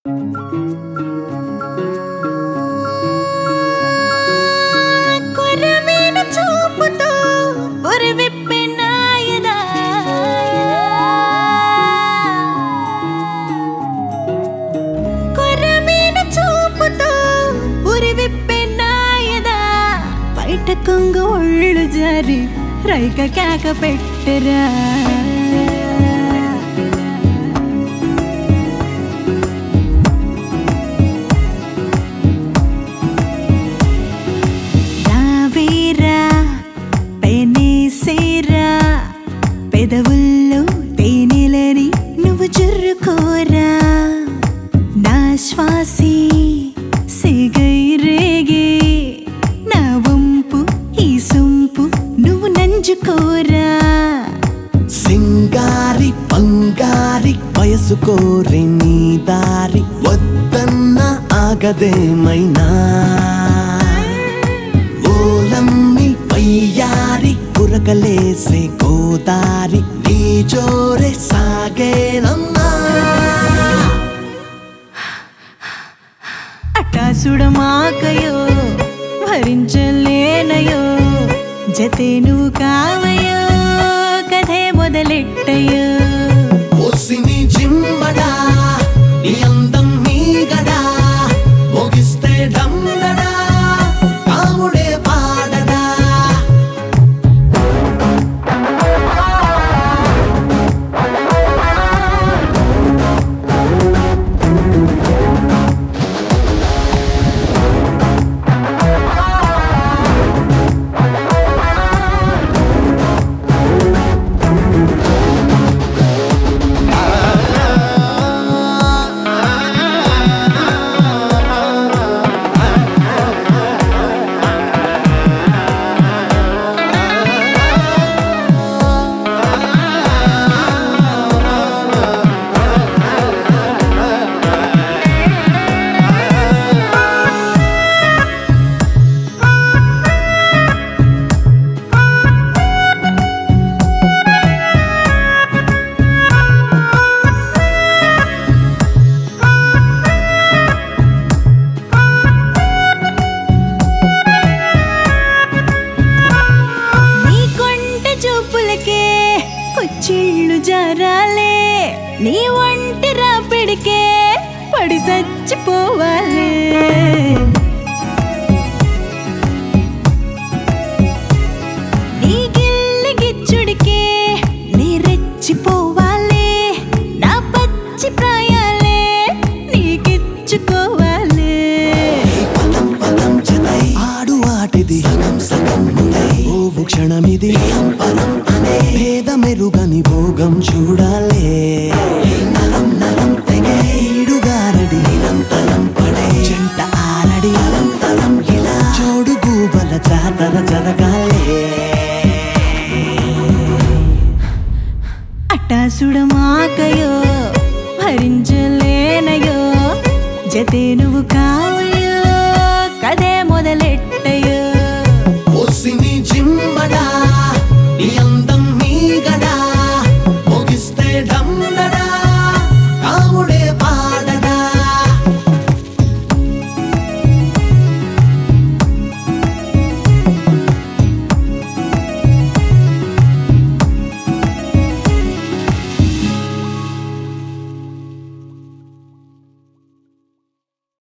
కొరమీన చూపుతో ఉరివిప్పిన ఎదా కొరమీన చూపుతో ఉరివిప్పిన ఎదా బయట కొంగు ఒళ్ళు జారి రైక కేక పెట్టరా పెదవుల్లో తేనెలని నువ్వు చుర్రుకోరా నా శ్వాసే సిగై రేగే నా వంపు ఈ సొంపు నువ్వు నంజుకోరా సింగారి బంగారి వయసు కోరి నీ దారి వద్దన్న ఆగదేమైనా ఓలమ్మి వయ్యారి పురకలేసే గోదారి నీ జోరే సాగేనమ్మా అటాసుడమాకయో భరించలేనయో జతే నువ్వు కావయో కథే మొదలెట్టయో ఓసిని జిమ్మడా నీ అందం నీ గడా మోగిస్తే డమ్మడా కాముడే పాడడా కుచ్చిళ్ళు జారాలే నీ ఒంటి రాపిడికే పడి చచ్చిపోవాలే నీ గిల్లి గిచ్చుడికే నీ రెచ్చిపోవాలే నా పచ్చి ప్రాయాలే నీకిచ్చుకోవాలే పదం పదం జతై ఆడు ఆటిది సగం సగం ఓ క్షణమిది పరం అనే భేదమెరుగని భోగం చూడాలే నలం నలం తెగే ఈడుగారడి నిరంతరం పడే జంట ఆరడి తలం తలం ఇలా చోడు గూబల జాతర జరగాలే అటాసుడమాకయో భరించలేనయో జతే నువ్వు కా